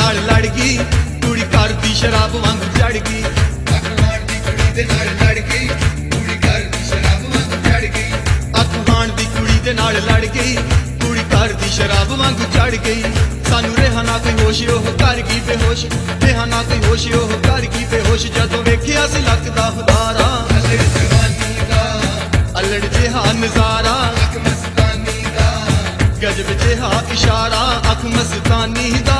नाल लड़ गई कुड़ी घर दी शराब वांग चढ़ गई। अखवान दी कुड़ी दे नाल लड़ गई कुड़ी घर दी शराब वांग चढ़ गई। अखवान दी कुड़ी दे नाल लड़ गई कुड़ी घर दी शराब वांग चढ़ गई। सानू रेहा ना कोई होश ओह कर गई बेहोश, रेहा ना कोई होश ओह कर गई बेहोश। जदों वेखिया सी लकदा हुदारा अल्लड़ जवानी दा अल्लड़ जिहा नजारा अख मस्तानी दा गजब जिहा इशारा अख मस्तानी दा।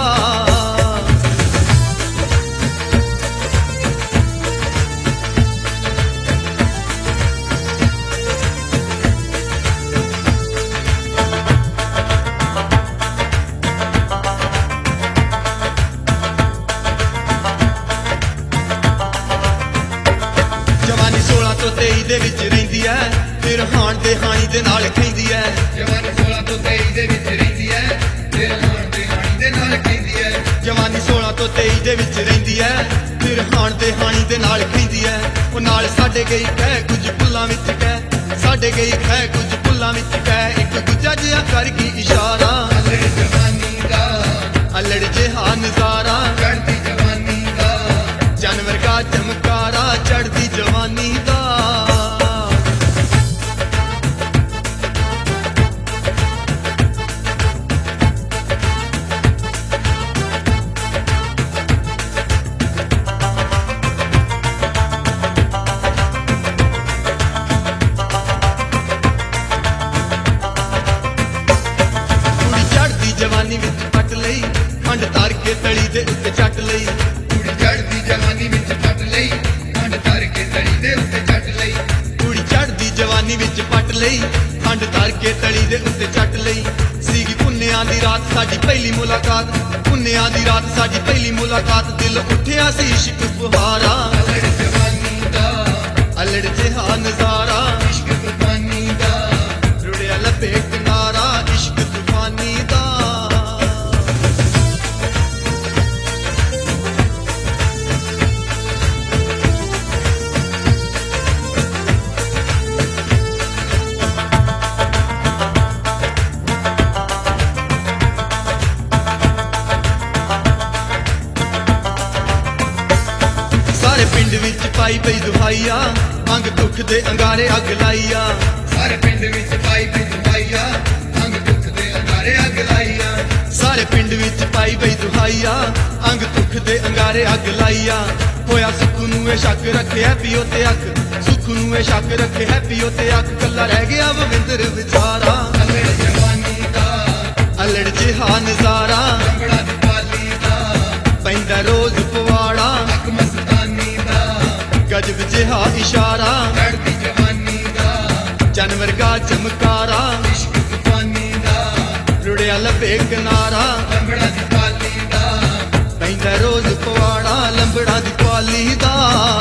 जवानी 16 तो 23 दे विच रहिंदी है फिर हाण दे हाणी दे नाल खैंदी है। जवानी 16 तो 23 दे विच रहिंदी है फिर हाण दे हाणी दे नाल खैंदी है। जवानी 16 तो 23 दे विच रहिंदी है फिर हाण दे हाणी दे नाल खैंदी है। ओ नाल साडे गई कह कुछ फुल्लां विच कह साडे गई कह कुछ फुल्लां विच कह एक गुज्जा जिहा कर गई इशारा अल्लड़ जवानी दा अल्लड़ जिहा नजारा चढ़दी जवानी दा जानवर का चमकारा चढ़दी जवानी दा। कुड़ी चढ़दी जवानी विच पट लई खंड तार के तली दे उत्ते चट लई। कुड़ी चढ़दी जवानी विच पट लई खंड तार के तली दे उत्ते चट लई। कुड़ी चढ़दी जवानी विच पट लई खंड तार के तली दे उत्ते चट लई। सीगी पुन्निया दी रात साडी पहली मुलाकात पुन्निया दी रात साडी पहली मुलाकात दिल उठिया सी इश्क फुहारा अल्लड़ जवानी दा अल्लड़ जिहा नजारा इश्क तूफानी दा रुड़िया लबे किनारा इश्क तूफानी दा। सारे पिंड विच पाई पई दुहाइया अंग दुख दे अंगारे अग लाइया। सारे पिंड विच पाई पई दुहाइया अंग दुख दे अंगारे अग लाइया। सारे पिंड विच पाई पई दुहाइया अंग दुख दे अंगारे अग लाइया। होया सुख नूं ए शक रखे पियो ते अख सुख नूं ए शक रखे पियो ते अख कल्ला रह गया बविंदर विचारा अल्लड़ जवानी दा अल्लड़ जिहा नजारा बड़ा दीपाली दा पैंदा रोज पवाड़ा अख मस्तानी दा गजब जिहा इशारा चढ़दी जवानी दा जानवर का चमकारा इश्क तूफानी दा रुड़िया लबे किनारा बड़ा दीपाली दा पैंदा रोज पवाड़ा लंबड़ा दी पाली दा।